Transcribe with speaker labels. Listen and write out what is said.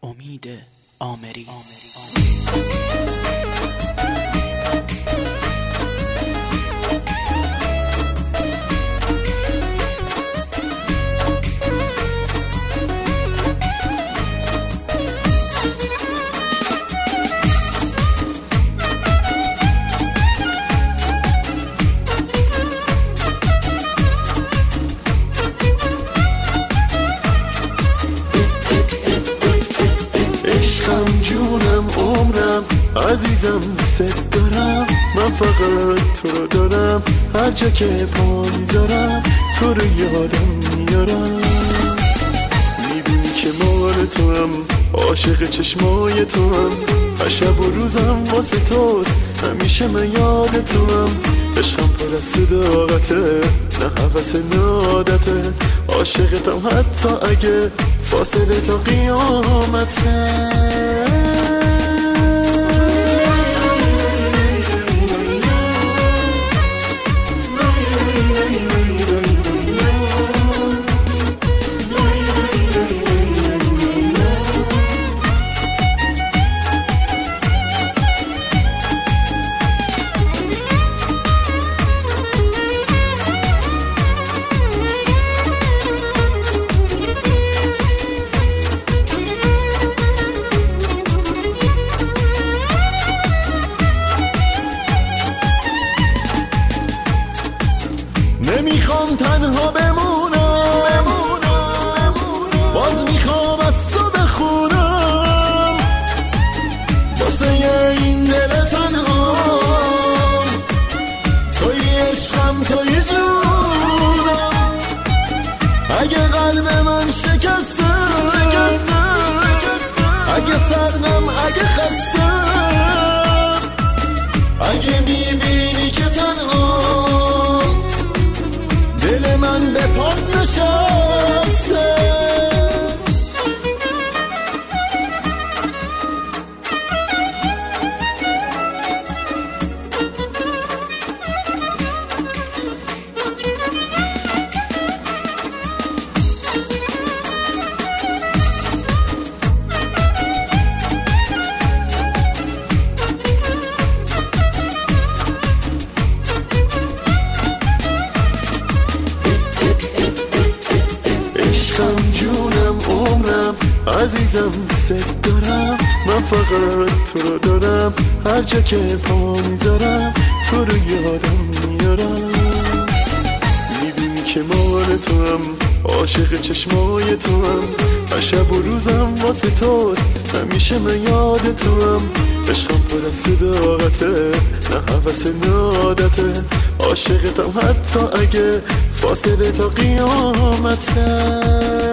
Speaker 1: امید آمری.
Speaker 2: جونم عمرم عزیزم ست دارم، من فقط تو رو دارم، هر جا که پا میذارم تو رو یادم میارم. میدونی که مال تو هم، عاشق چشمای تو هم، هر شب و روزم واسه توست، همیشه من یاد تو هم. عشقم پر از صداقته، نه هوس نه عادته، عاشقتم حتی اگه فاصله تا قیامته. نمیخوام تنها بمونم، باز میخوام از تو بخونم، واسه این دل تنها توی عشقم توی جونم. اگه قلب من شکسته، اگه سردم، اگه خستم، اگه میبینی که تنها دل من به پات نشسته. جونم عمرم عزیزم ست دارم، من فقط تو رو دارم، هر جا که پا میذارم تو رو یادم میارم. میدونی که مال تو هم، عاشق چشمای تو هم، هر شب و روزم واسه توست، همیشه من یاد تو هم. عشقم پر از صداقته، نه هوس نه عادته، عاشقتم حتی اگه فاصله تا قیامته.